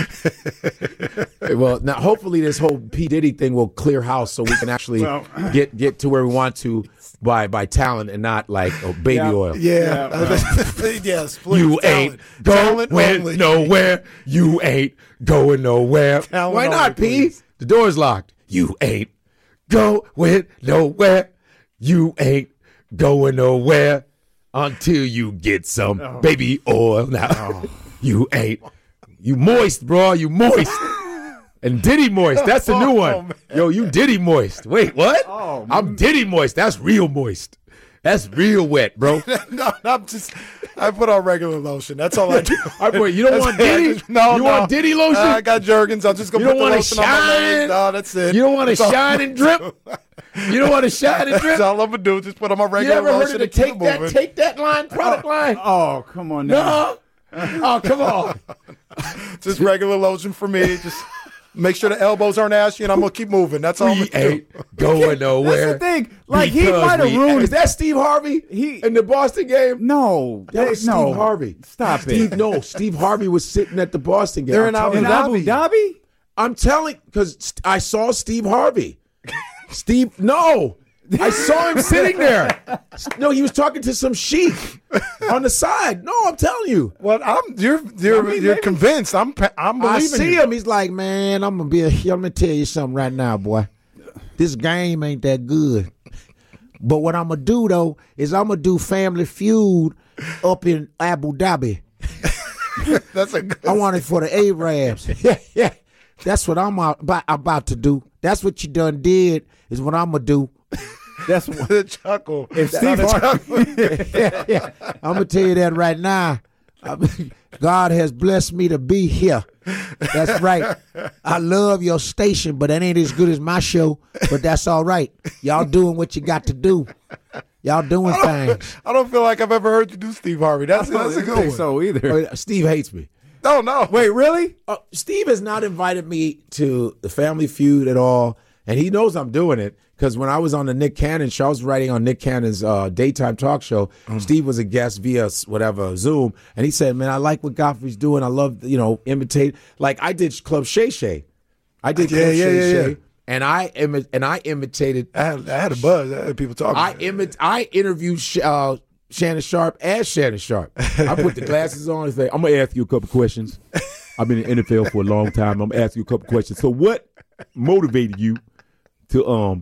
well, now hopefully this whole P. Diddy thing will clear house so we can actually get get to where we want to by by talent and not like oh, baby Yeah. oil. Yeah. yes, please. You Talent. ain't Talent going only. nowhere. You ain't going nowhere. Talent Why not, only, P? please. The door's locked. You ain't going nowhere. You ain't going nowhere until you get some Oh. baby oil. Now, you ain't. You moist, bro. You moist. And Diddy Moist. That's the new Oh, one. man. Yo, you Diddy Moist. Wait, what? Oh, I'm Diddy Moist. That's real moist. That's real wet, bro. no, I'm just. I put on regular lotion. That's all I do. I put, you don't want Diddy? No, You no. want Diddy lotion? Uh, I got Jergens. I'll just go You put don't the wanna lotion on my shine? legs. No, that's it. You don't want to That's all- shine and drip? You don't want to shine and That's drip? all I'm gonna do. Just put on my You regular ever heard lotion of the and keep take it that, moving. take that line, product line? Oh, come on now. No. Oh, come on. Just regular lotion for me. Just make sure the elbows aren't ashy, and I'm gonna keep moving. That's all I'm We gonna do. ain't going nowhere. That's the thing. Like he because might have we- ruined. Is that Steve Harvey He- in the Boston game? No, That was no. Steve Harvey. Stop Steve, it. No, Steve Harvey was sitting at the Boston game. They're I'm in telling Abu you. In Dhabi. Abu Dhabi? I'm telling because I saw Steve Harvey. Steve, no, I saw him sitting there. No, he was talking to some sheik on the side. No, I'm telling you. Well, I'm. You're. You're. I mean, you're maybe- convinced. I'm. pa- I'm I believing see you. him. He's like, man, I'm gonna be. A, let me tell you something right now, boy. This game ain't that good. But what I'm gonna do though is I'm gonna do Family Feud up in Abu Dhabi. That's a good I want it for the Arabs. Yeah, yeah. That's what I'm about, about to do. That's what you done did is what I'm gonna do. That's what the chuckle. if Steve Harvey. yeah, yeah. I'm gonna tell you that right now. God has blessed me to be here. That's right. I love your station, but that ain't as good as my show. But that's all right. Y'all doing what you got to do. Y'all doing I things. I don't feel like I've ever heard you do Steve Harvey. That's, I don't that's a think good one. so either. Oh, Steve hates me. No, no. Wait, really? Uh, Steve has not invited me to the Family Feud at all, and he knows I'm doing it because when I was on the Nick Cannon show, I was writing on Nick Cannon's uh, daytime talk show. Mm. Steve was a guest via whatever Zoom, and he said, "Man, I like what Godfrey's doing. I love you know imitate like I did Club Shay Shay. I did Yeah, Club yeah, Shay yeah, Shay, yeah. and I imi- and I imitated. I had, I had a buzz. I had people talking. I imit- I interviewed Sh- uh, Shannon Sharp as Shannon Sharp. I put the glasses on and say, "I'm gonna ask you a couple questions. I've been in the N F L for a long time. I'm gonna ask you a couple questions. So, what motivated you to um?"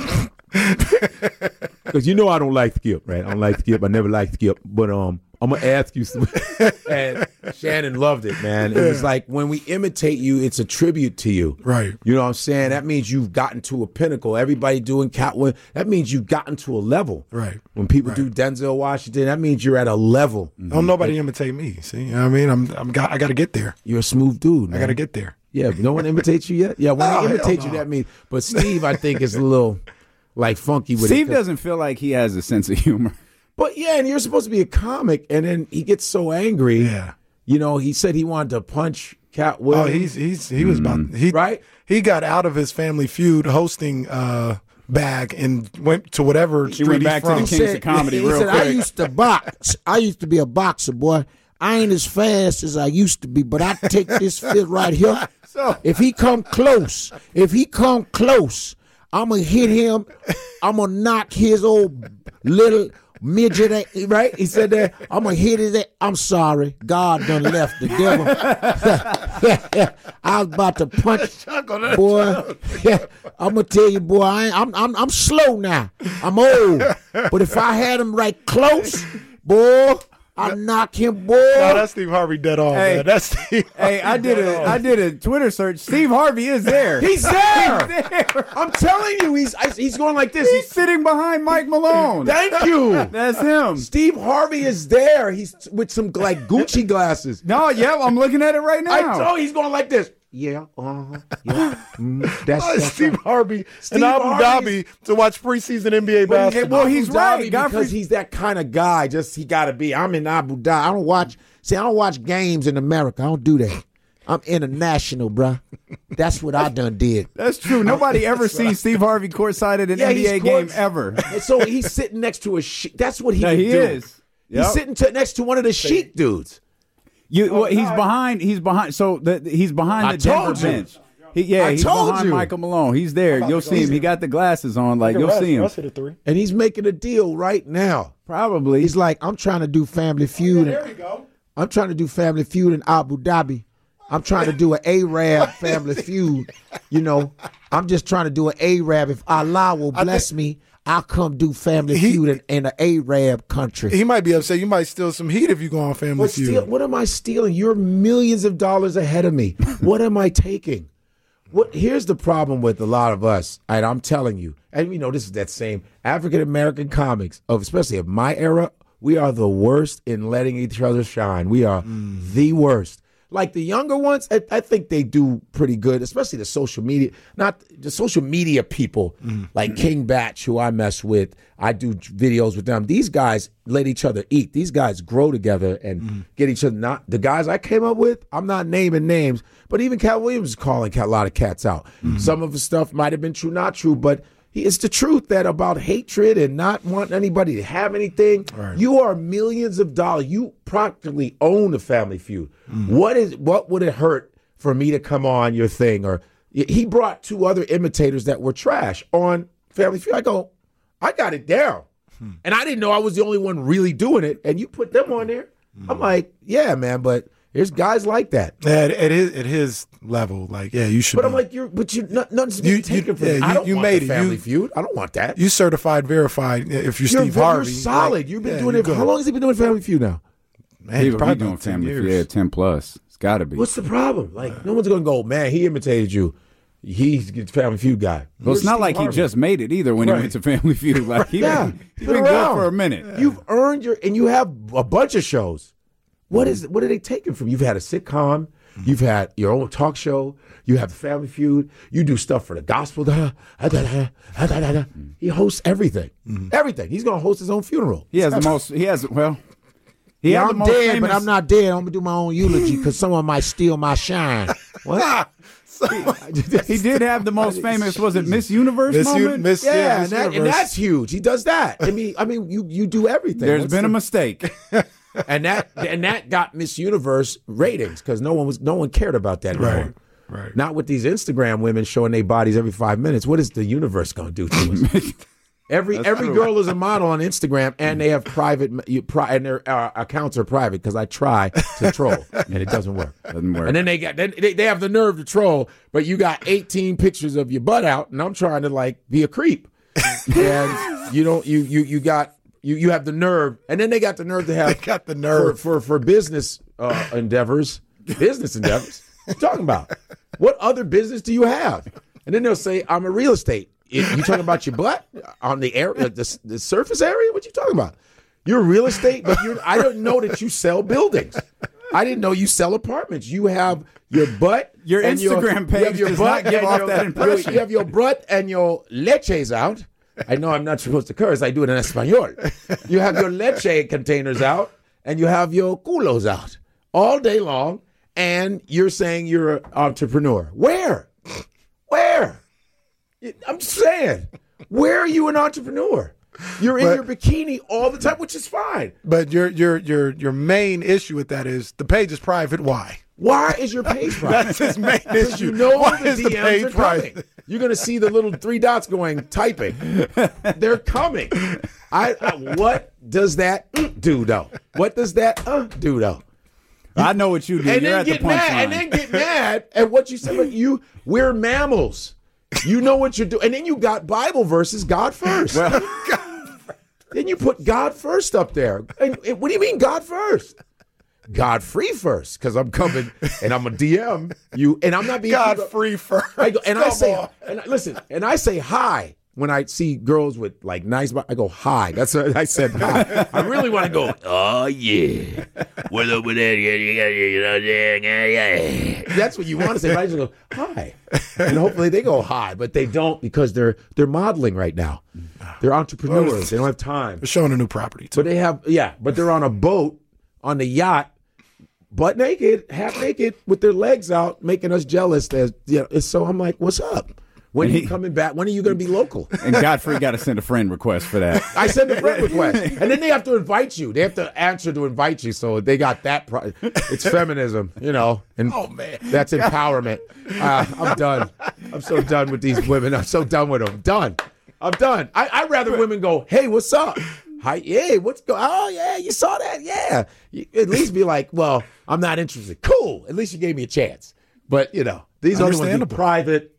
Because you know I don't like Skip, right? I don't like Skip. I never liked Skip. But um, I'm gonna ask you. Some, and Shannon loved it, man. It was like when we imitate you, it's a tribute to you, Right. You know what I'm saying? That means you've gotten to a pinnacle. Everybody doing Catwoman. That means you've gotten to a level, Right. When people do Denzel Washington, that means you're at a level. Don't nobody imitate me. See, you know what I mean, I'm, I'm got, I got to get there. You're a smooth dude, man. I got to get there. Yeah, no one imitates you yet. Yeah, when Oh, they imitate hell you, no. that means. But Steve, I think, is a little like funky with Steve it. doesn't feel like he has a sense of humor. But yeah, and you're supposed to be a comic, and then he gets so angry. Yeah. You know, he said he wanted to punch Cat Williams. Oh, he's he's he was about he Right? He got out of his Family Feud hosting uh, bag and went to whatever street went he's back to from. the Kings of Comedy he real said, I quick. used to box. I used to be a boxer, boy. I ain't as fast as I used to be, but I take this fit right here. If he come close, if he come close, I'm going to hit him. I'm going to knock his old little midget, right? He said that. I'm going to hit his, I'm sorry. God done left the devil. I was about to punch, boy. I'm going to tell you, boy, I ain't, I'm, I'm, I'm slow now. I'm old. But if I had him right close, boy, I knock him, boy. No, that's Steve Harvey dead on, Hey. man. That's Steve. Hey, I did a I did a Twitter search. Steve Harvey is there. He's there. He's there. I'm telling you, he's I- he's going like this. He's sitting behind Mike Malone. Thank you. That's him. Steve Harvey is there. He's with some like Gucci glasses. No, yeah, I'm looking at it right I now. know he's going like this. Yeah, uh-huh. Yeah. Mm, that's, Oh, it's that's Steve Harvey Steve in Abu Harvey's- Dhabi to watch preseason N B A Well, basketball. well, he's Abu right. Dhabi Godfrey- because he's that kind of guy. Just he got to be. I'm in Abu Dhabi. I don't watch. See, I don't watch games in America. I don't do that. I'm international, bruh. That's what I done did. That's true. Nobody ever sees Steve Harvey courtside at an Yeah, N B A he's game courts- ever. And so he's sitting next to a sheik. That's what he Yeah, can he do. is. Yep. He's sitting to, next to one of the chic dudes. You, well, he's behind. He's behind. So the, he's behind I the Denver told you. bench. He, yeah, I he's told behind you. Michael Malone. He's there. You'll see him. He got the glasses on. Like you'll see him. Russ hit a three. And he's making a deal right now. Probably. He's like, I'm trying to do Family Feud. There and- we go. I'm trying to do Family Feud in Abu Dhabi. I'm trying to do an Arab Family Feud. You know, I'm just trying to do an Arab. If Allah will bless me, I'll come do Family He- Feud in, in an Arab country. He might be upset. You might steal some heat if you go on Family What, Feud. steal, what am I stealing? You're millions of dollars ahead of me. What am I taking? What? Here's the problem with a lot of us, and I'm telling you, and you know this is that same African American comics of especially of my era. We are the worst in letting each other shine. We are the worst. Like the younger ones, I, I think they do pretty good, especially the social media, not the social media people like King Batch, who I mess with. I do videos with them. These guys let each other eat. These guys grow together and get each other. Not the guys I came up with. I'm not naming names, but even Cat Williams is calling a lot of cats out. Some of the stuff might have been true, not true, but he, it's the truth that about hatred and not wanting anybody to have anything. Right. You are millions of dollars. You practically own the Family Feud. What is what would it hurt for me to come on your thing? Or he brought two other imitators that were trash on Family Feud. I go, I got it down, and I didn't know I was the only one really doing it. And you put them on there. I'm like, yeah, man, but There's guys like that. Yeah, at, at his at his level, like yeah, you should. But be. I'm like, you're, but you, not, nothing's You- being taken you- from yeah, you. you- I don't you want made the it. Family You- Feud. I don't want that. you certified, verified. If you're You're, Steve you're Harvey, solid. like, You've been yeah, doing you're it. How good. long has he been doing Family Feud now? Man, He, probably he doing about ten family, years. yeah, ten plus. It's got to be. What's the problem? Like, no one's going to go, man, he imitated you. He's the Family Feud guy. Well, it's You're not Steve like Harvey. he just made it either when Right. he went to Family Feud. Like he Yeah, been, he been been good around. for a minute. You've earned your, and you have a bunch of shows. What is? What are they taking from? You've had a sitcom. You've had your own talk show. You have the Family Feud. You do stuff for the gospel. Da, da, da, da, da, da, da. He hosts everything. Everything. He's going to host his own funeral. He has the most. He has well. He Yeah, had the I'm most dead, famous, but I'm not dead. I'm gonna do my own eulogy because someone might steal my shine. What? He did have the most famous. Was it Miss Universe Miss U- moment? Miss- Yeah, yeah, and, Miss that, and Universe. that's huge. He does that. I mean, I mean, you you do everything. There's What's been a the- mistake. and that and that got Miss Universe ratings because no one was no one cared about that anymore. Right, right. Not with these Instagram women showing their bodies every five minutes. What is the universe gonna do to us? Every every true. girl is a model on Instagram, and they have private you, pri, and their uh, accounts are private because I try to troll and it doesn't work. Doesn't work. And then they got then they, they have the nerve to troll, but you got eighteen pictures of your butt out, and I'm trying to like be a creep, and you don't you you you got you you have the nerve, and then they got the nerve to have They got the nerve. for for, for business uh, endeavors, business endeavors. What you talking about? What other business do you have? And then they'll say, I'm a real estate. You talking about your butt on the air, the, the surface area? What you talking about? You're real estate, but you're, I don't know that you sell buildings. I didn't know you sell apartments. You have your butt. Your and Instagram you have page your does butt not give and off your- that impression. You have your butt and your leches out. I know I'm not supposed to curse. I do it in Espanol. You have your leche containers out, and you have your culos out all day long, and you're saying you're an entrepreneur. Where? Where? I'm saying, where are you an entrepreneur? You're in But- your bikini all the time, which is fine. But your your your your main issue with that is the page is private. Why? Why is your page private? That's his main Because issue. you know Why the is D the Ms page are coming. private? You're going to see the little three dots going typing. They're coming. I, I what does that do though? What does that uh, do though? I know what you do. And You're then at the get mad. And punchline. then get mad at what you said. But you, we're mammals. You know what you're doing. And then you got Bible verses, God first. Then you put God first up there. And, and what do you mean God first? God free first, because I'm coming and I'm a D M you, and I'm not being God free first. I go, and I Come say, on. and I, listen, and I say hi when I see girls with like nice. bo- I go hi. That's what I said. Hi. I really want to go. Oh yeah, what up with that? Yeah, you got you know, yeah, yeah, yeah. That's what you want to say. But I just go hi, and hopefully they go hi, but they don't because they're they're modeling right now. They're entrepreneurs. They don't have time. We're showing a new property too. But they have, yeah, but they're on a boat on the yacht, butt naked, half naked, with their legs out, making us jealous. As you know, so I'm like, what's up? When are you coming back? When are you going to be local? And Godfrey got to send a friend request for that. I send a friend request, and then they have to invite you. They have to answer to invite you. So they got that. Pro- it's feminism, you know. And Oh, man. that's empowerment. Uh, I'm done. I'm so done with these women. I'm so done with them. Done. I'm done. I I rather women go, hey, what's up? Hi, yeah, what's going? Oh yeah, you saw that? Yeah. You, at least be like, well, I'm not interested. Cool. At least you gave me a chance. But you know, these other ones do Understandable. private.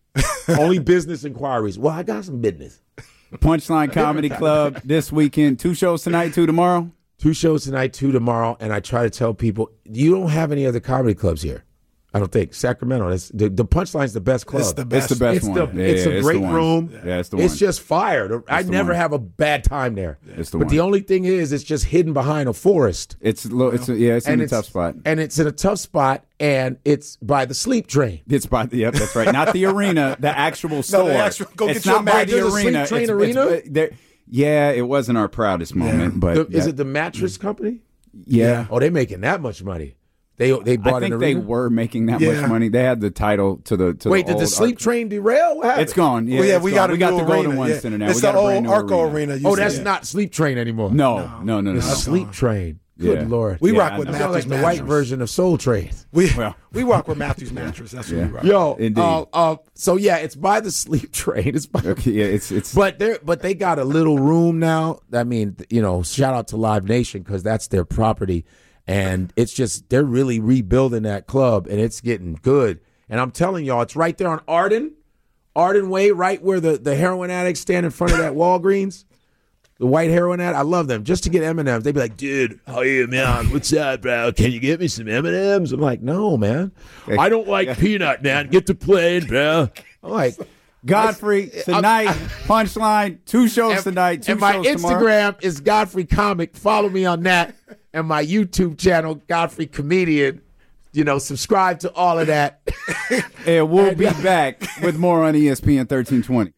Only business inquiries. Well, I got some business. Punchline Comedy Club this weekend. Two shows tonight, two tomorrow. Two shows tonight, two tomorrow, and I try to tell people you don't have any other comedy clubs here. I don't think Sacramento. That's, the the Punchline's the best club. It's the It's best. the best It's one. the- Yeah, it's a yeah, great the one. room. Yeah, it's the It's one. just fire. I the never one. have a bad time there. It's the but one. the only thing is, it's just hidden behind a forest. It's lo- it's yeah, it's in and a it's tough spot. And it's in a tough spot, and it's by the sleep train. It's by the yep, that's right. Not the arena, the actual store. actual- go it's get your not by the mattress. arena. Sleep Train It's- arena? it's- but there- yeah, it wasn't our proudest moment, but The- is that- it the mattress company? yeah. Oh, they making that much money. They they bought I an think they arena? were making that Yeah. much money. They had the title to the to Wait, the did the old sleep Arc- train derail? What happened? It's gone. Yeah, Well, yeah, it's we gone. got a we got new the Golden arena, One yeah. Center now. It's we got the a brand old new Arco arena. arena. Oh, used to that's be. not sleep train anymore. No, no, no, no. It's no. sleep train. Good Yeah. Lord. We Yeah, rock I with know. Sound Matthews like the white mattress. version of Soul Train. We Well. we rock with Matthews mattress. That's what Yeah. we rock. Yo, Indeed. uh, uh, so yeah, it's by the sleep train. It's by, Okay, yeah, it's it's but they but they got a little room now. I mean, you know, shout out to Live Nation because that's their property, And it's just they're really rebuilding that club, and it's getting good. And I'm telling y'all, it's right there on Arden, Arden Way, right where the, the heroin addicts stand in front of that Walgreens. The white heroin addict, I love them. Just to get M and M's, they'd be like, dude, how are you, man? What's up, bro? Can you get me some M and M's? I'm like, no, man. I don't like peanut, man. Get the plane, bro. I'm like, Godfrey, tonight, Punchline, two shows and, tonight, two and my shows Instagram tomorrow. is Godfrey Comic. Follow me on that. And my YouTube channel, Godfrey Comedian. You know, subscribe to all of that. And we'll be back with more on E S P N thirteen twenty.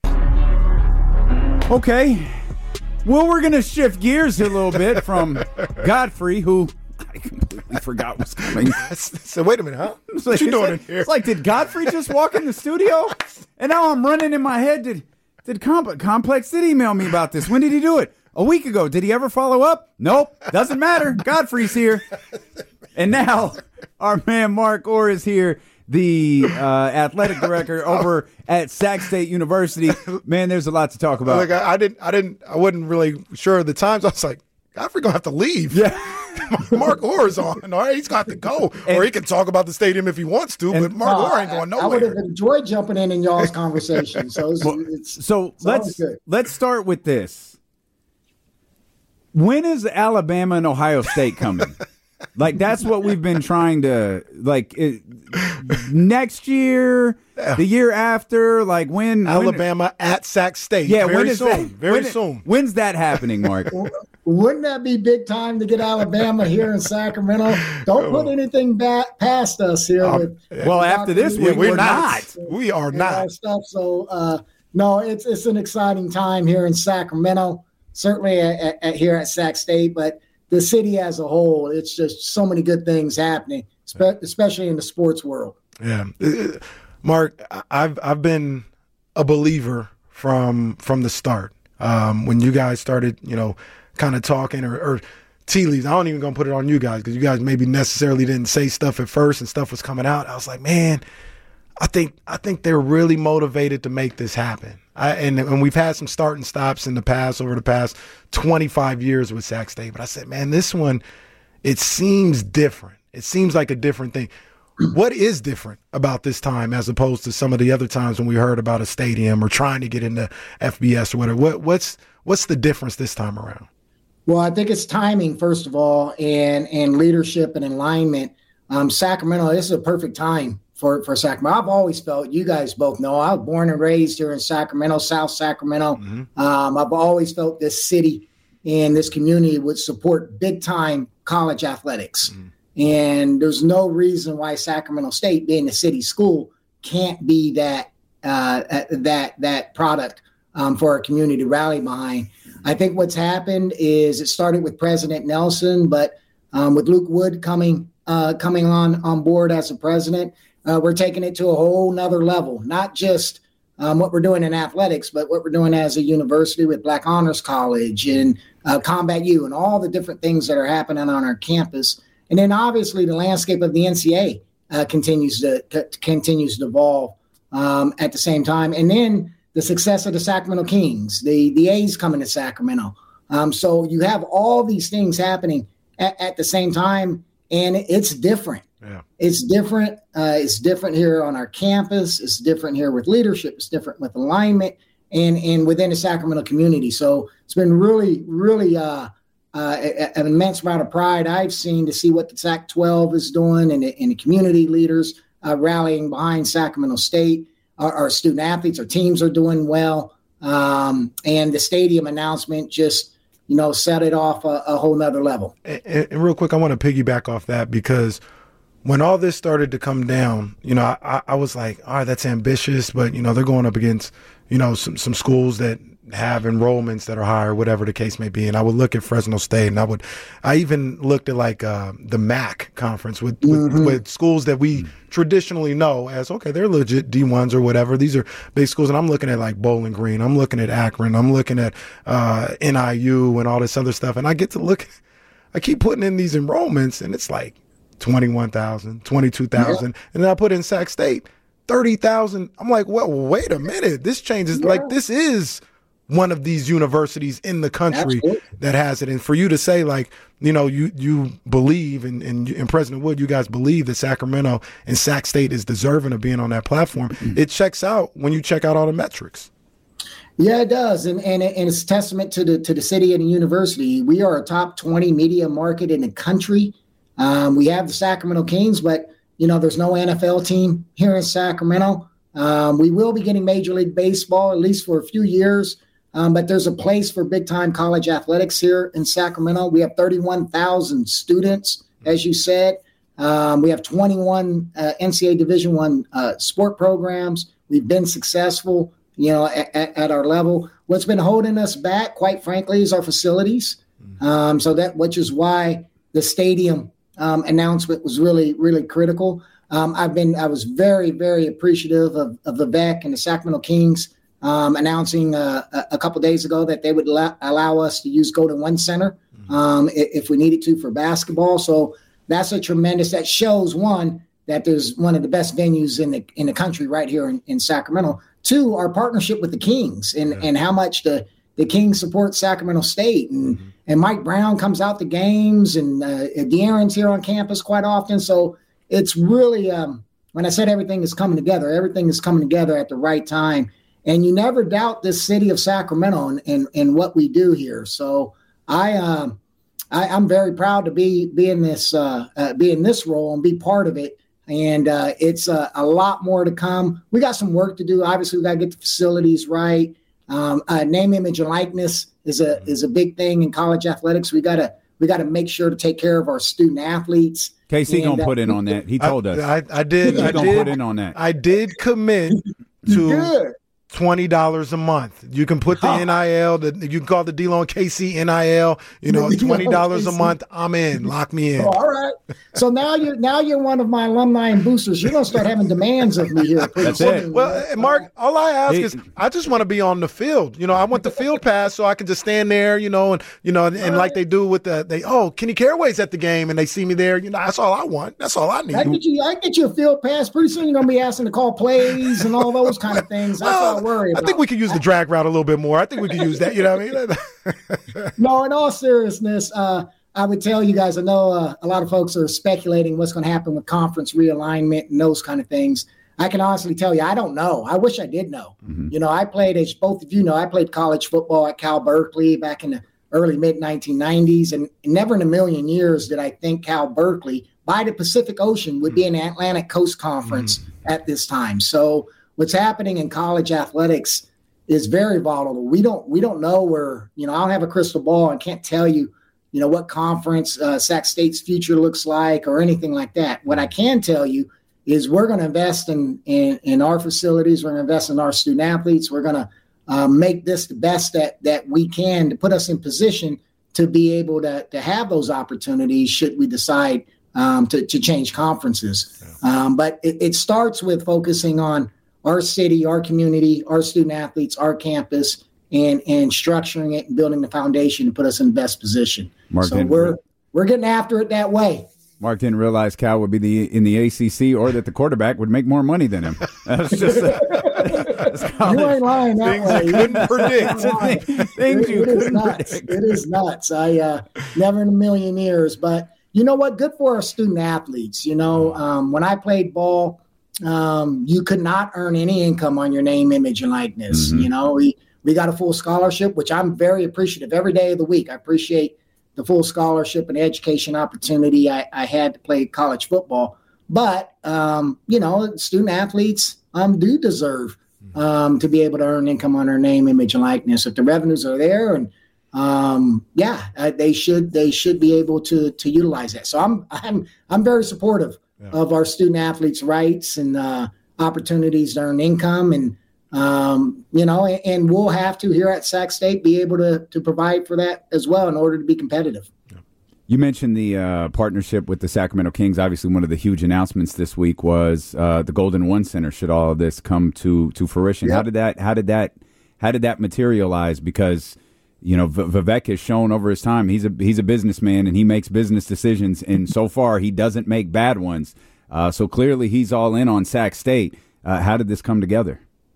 Okay. Well, we're going to shift gears a little bit from Godfrey, who I completely forgot was coming. So wait a minute, huh? It's What like, you doing it's in here? It's like, did Godfrey just walk in the studio? And now I'm running in my head. Did did Comp- Complex did email me about this? When did he do it? A week ago. Did he ever follow up? Nope. Doesn't matter. Godfrey's here. And now our man Mark Orr is here, the uh, athletic director over at Sac State University. Man, there's a lot to talk about. Like I, I didn't, I didn't, I wasn't really sure of the times. I was like, Godfrey gonna have to leave. Yeah. Mark Orr's on. All right, he's got to go, And- or he can talk about the stadium if he wants to. And- but Mark No, Orr ain't I- going I would have nowhere. enjoyed jumping in in y'all's conversation. So it's, it's So it's always let's good. let's start with this. When is Alabama and Ohio State coming? Like that's what we've been trying to like it, next year, the year after, like when Alabama at Sac State. when, yeah, very when is soon. that? Very when, soon. When's that happening, Mark? Wouldn't that be big time to get Alabama here in Sacramento? Don't put anything back past us here. Um, with, well, with after this Doctor week, Lee we're not. We are and all not. Stuff. So uh, no, it's it's an exciting time here in Sacramento. Certainly at, at, at here at Sac State, but the city as a whole, it's just so many good things happening, spe- especially in the sports world. Yeah, Uh, Mark, I- I've I've been a believer from from the start. Um, when you guys started, you know, kind of talking or, or tea leaves. I don't even gonna put it on you guys because you guys maybe necessarily didn't say stuff at first and stuff was coming out. I was like, man, I think I think they're really motivated to make this happen. I, and, and we've had some start and stops in the past over the past twenty-five years with Sac State. But I said, man, this one, it seems different. It seems like a different thing. What is different about this time as opposed to some of the other times when we heard about a stadium or trying to get into F B S or whatever? What, what's what's the difference this time around? Well, I think it's timing, first of all, and and leadership and alignment. Um, Sacramento, this is a perfect time for, for Sacramento. I've always felt, you guys both know, I was born and raised here in Sacramento, South Sacramento. Mm-hmm. Um, I've always felt this city and this community would support big-time college athletics. Mm-hmm. And there's no reason why Sacramento State, being a city school, can't be that uh, that that product um, for our community to rally behind. I think what's happened is it started with President Nelson, but um, with Luke Wood coming uh, coming on, on board as a president, uh, we're taking it to a whole nother level, not just um, what we're doing in athletics, but what we're doing as a university with Black Honors College and uh, Combat U and all the different things that are happening on our campus. And then obviously the landscape of the N C A A uh, continues to, to continues to evolve um, at the same time. And then the success of the Sacramento Kings, the, the A's coming to Sacramento. Um, so you have all these things happening at, at the same time, and it's different. Yeah. It's different. Uh, it's different here on our campus. It's different here with leadership. It's different with alignment and, and within the Sacramento community. So it's been really, really uh, uh, an immense amount of pride I've seen to see what the Sac twelve is doing and the, and the community leaders uh, rallying behind Sacramento State. Our, our student athletes, our teams are doing well. Um, and the stadium announcement just, you know, set it off a, a whole nother level. And, and real quick, I want to piggyback off that because when all this started to come down, you know, I, I was like, all right, that's ambitious, but, you know, they're going up against, you know, some, some schools that have enrollments that are higher, whatever the case may be. And I would look at Fresno State and I would, I even looked at like uh, the M A C conference with, with, mm-hmm. with schools that we traditionally know as, okay, they're legit D ones or whatever. These are big schools. And I'm looking at like Bowling Green. I'm looking at Akron. I'm looking at uh, N I U and all this other stuff. And I get to look, I keep putting in these enrollments and it's like twenty-one thousand, twenty-two thousand. Yeah. And then I put in Sac State, thirty thousand. I'm like, well, wait a minute. This changes. Yeah. Like this is one of these universities in the country Absolutely. that has it. And for you to say, like, you know, you you believe, and, and, and President Wood, you guys believe that Sacramento and Sac State is deserving of being on that platform, mm-hmm. it checks out when you check out all the metrics. Yeah, it does. And, and and it's a testament to the to the city and the university. We are a top twenty media market in the country. Um, we have the Sacramento Kings, but, you know, there's no N F L team here in Sacramento. Um, we will be getting Major League Baseball, at least for a few years. Um, but there's a place for big-time college athletics here in Sacramento. We have thirty-one thousand students, as you said. Um, we have twenty-one uh, N C double A Division One uh, sport programs. We've been successful, you know, at, at our level. What's been holding us back, quite frankly, is our facilities. Um, so that, which is why the stadium um, announcement was really, really critical. Um, I've been, I was very, very appreciative of, of the V E C and the Sacramento Kings um, announcing uh, a, a couple days ago that they would la- allow us to use Golden One Center um, if, if we needed to for basketball. So that's a tremendous. That shows, one, that there's one of the best venues in the in the country right here in, in Sacramento. Two, our partnership with the Kings and, yeah. and how much the, the Kings support Sacramento State. And, mm-hmm. and Mike Brown comes out to games, and uh, De'Aaron's here on campus quite often. So it's really, um, when I said everything is coming together, everything is coming together at the right time. And you never doubt this city of Sacramento and, and, and what we do here. So I, um, I, I'm very proud to be, be in this, uh, uh, be in this role and be part of it. And uh, it's uh, a lot more to come. We got some work to do. Obviously, we got to get the facilities right. Um, uh, name, image, and likeness is a is a big thing in college athletics. We gotta we gotta make sure to take care of our student athletes. K C gonna uh, put in on that. He told I, us. I, I did. He I gonna did put in on that. I did commit to Good. twenty dollars a month. You can put the huh. N I L, the, you can call the D-Lone K C N I L, you know, twenty dollars a month. I'm in. Lock me in. Oh, all right. So now you're now you're one of my alumni and boosters. You're going to start having demands of me here. That's soon. it. Well, Mark, all I ask hey. is I just want to be on the field. You know, I want the field pass so I can just stand there, you know, and, you know, and, and like they do with the, they, oh, Kenny Caraway's at the game and they see me there. You know, that's all I want. That's all I need. I get you, I get you a field pass. Pretty soon you're going to be asking to call plays and all those kind of things. That's well, what I worry about. I think we could use the drag route a little bit more. I think we could use that. You know what I mean? No, in all seriousness, uh, I would tell you guys, I know uh, a lot of folks are speculating what's going to happen with conference realignment and those kind of things. I can honestly tell you, I don't know. I wish I did know. Mm-hmm. You know, I played, as both of you know, I played college football at Cal Berkeley back in the early, mid nineteen nineties. And never in a million years did I think Cal Berkeley, by the Pacific Ocean, would be an Atlantic Coast Conference mm-hmm. at this time. So what's happening in college athletics is very volatile. We don't we don't know where, you know, I don't have a crystal ball and can't tell you, you know, what conference uh, Sac State's future looks like or anything like that. What I can tell you is we're going to invest in, in, in our facilities. We're going to invest in our student athletes. We're going to uh, make this the best that, that we can to put us in position to be able to, to have those opportunities should we decide um, to, to change conferences. Yeah. Um, but it, it starts with focusing on our city, our community, our student athletes, our campus, and and structuring it and building the foundation to put us in the best position. Mark so we're we're getting after it that way. Mark didn't realize Cal would be the in the A C C or that the quarterback would make more money than him. That's just a, that's you ain't lying that things way. You couldn't predict. Things it, you it couldn't is nuts. predict. It is nuts. I uh, never in a million years. But you know what? Good for our student athletes. You know, um, when I played ball, um, you could not earn any income on your name, image, and likeness. Mm-hmm. You know, we. We got a full scholarship, which I'm very appreciative every day of the week. I appreciate the full scholarship and education opportunity I, I had to play college football. But, um, you know, student athletes um, do deserve um, to be able to earn income on their name, image, and likeness. If the revenues are there, and um, yeah, uh, they should they should be able to to utilize that. So I'm I'm I'm very supportive yeah. of our student athletes' rights and uh, opportunities to earn income. And Um, you know, and, and we'll have to here at Sac State be able to to provide for that as well in order to be competitive. You mentioned the uh, partnership with the Sacramento Kings. Obviously, one of the huge announcements this week was uh, the Golden One Center. Should all of this come to to fruition, yep. how did that how did that how did that materialize? Because you know v- Vivek has shown over his time he's a he's a businessman and he makes business decisions, and so far he doesn't make bad ones. Uh, so clearly he's all in on Sac State. Uh, how did this come together?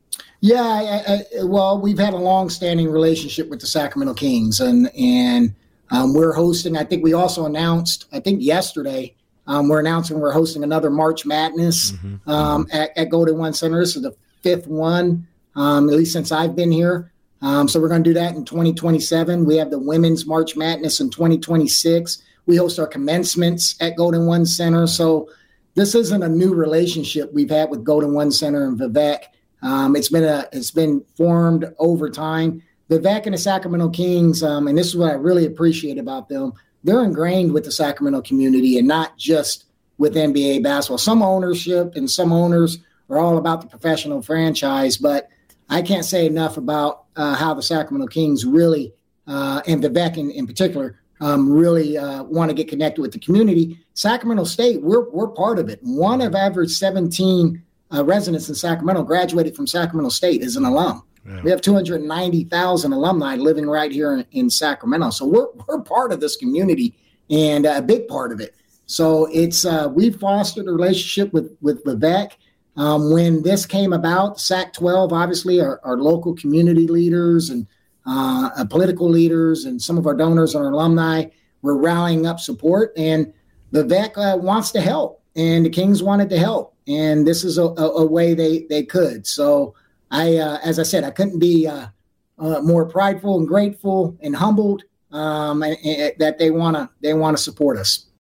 Yeah, I, I, well, we've had a long-standing relationship with the Sacramento Kings, and and um, we're hosting. I think we also announced. I think yesterday um, we're announcing we're hosting another March Madness mm-hmm. um, at, at Golden One Center. This is the fifth one, um, at least since I've been here. Um, so we're going to do that in twenty twenty-seven. We have the Women's March Madness in twenty twenty-six. We host our commencements at Golden One Center. So this isn't a new relationship we've had with Golden One Center and Vivek. Um, it's been a it's been formed over time. Vivek and the Sacramento Kings, um, and this is what I really appreciate about them. They're ingrained with the Sacramento community and not just with N B A basketball. Some ownership and some owners are all about the professional franchise, but I can't say enough about uh, how the Sacramento Kings really, uh, and Vivek in, in particular, um, really uh, want to get connected with the community. Sacramento State, we're we're part of it. One of average seventeen uh, residents in Sacramento graduated from Sacramento State as an alum. Yeah. We have two hundred ninety thousand alumni living right here in, in Sacramento. So we're we're part of this community and a big part of it. So it's uh, we fostered a relationship with with Vivek. Um, when this came about, Sac twelve, obviously, our, our local community leaders and uh, uh, political leaders and some of our donors and our alumni were rallying up support. And Vivek uh, wants to help, and the Kings wanted to help. And this is a, a, a way they, they could. So, I, uh, as I said, I couldn't be uh, uh, more prideful and grateful and humbled um, and, and, that they want to they want to support us.